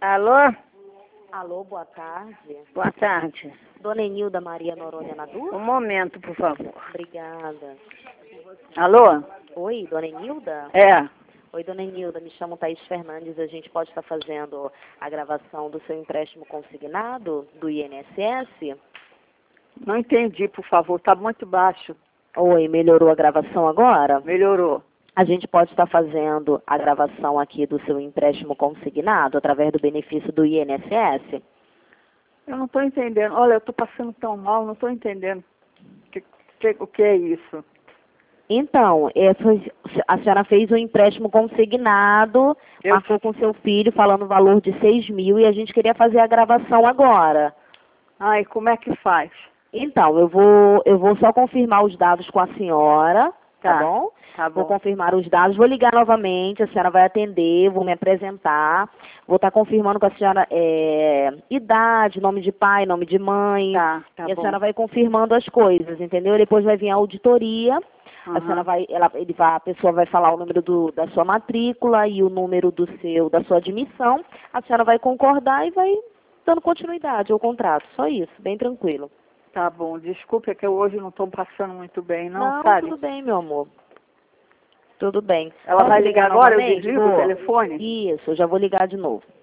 Alô? Alô, boa tarde. Boa tarde. Dona Enilda Maria Noronha Nadu? Um momento, por favor. Obrigada. Alô? Oi, Dona Enilda? É. Oi, Dona Enilda, me chamo Thaís Fernandes. A gente pode estar fazendo a gravação do seu empréstimo consignado do INSS? Não entendi, por favor. Tá muito baixo. Oi, melhorou a gravação agora? Melhorou. A gente pode estar fazendo a gravação aqui do seu empréstimo consignado através do benefício do INSS? Eu não estou entendendo. Olha, eu estou passando tão mal, não estou entendendo. O que é isso? Então, a senhora fez um empréstimo consignado, marcou com seu filho falando o valor de 6 mil e a gente queria fazer a gravação agora. Ai, como é que faz? Então, eu vou só confirmar os dados com a senhora, tá bom? Tá Vou bom. confirmar os dados, vou ligar novamente, a senhora vai atender, vou me apresentar, vou estar confirmando com a senhora idade, nome de pai, nome de mãe, Tá e a bom. senhora vai confirmando as coisas, entendeu? Depois vai vir a auditoria, a senhora a pessoa vai falar o número da sua matrícula e o número da sua admissão, a senhora vai concordar e vai dando continuidade ao contrato, só isso, bem tranquilo. Tá bom. Desculpe, é que eu hoje não estou passando muito bem, não, sabe? Tudo bem, meu amor. Tudo bem. Ela Posso vai ligar agora? Eu novamente? desligo o telefone? Isso, eu já vou ligar de novo.